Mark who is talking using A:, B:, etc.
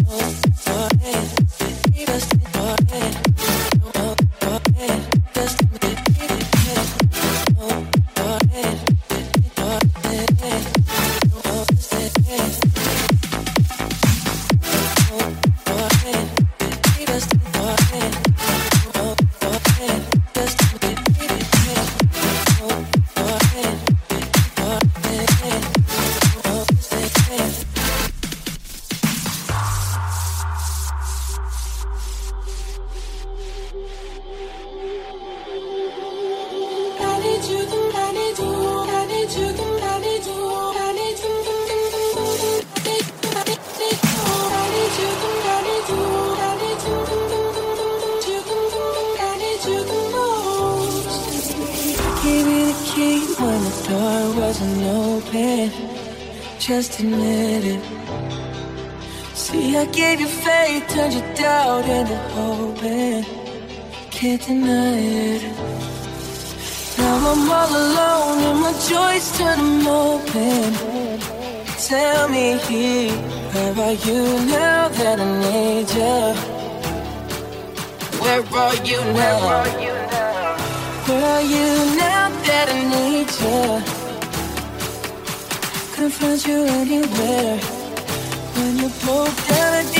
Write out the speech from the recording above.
A: Just admit it. See, I gave you faith, turned your doubt into hope, and can't deny it. Now I'm all alone and my joys turn them open. Tell me, where are you now that I need you? Where are you now? Where are you now that I need you? Couldn't find you anywhere. When you broke down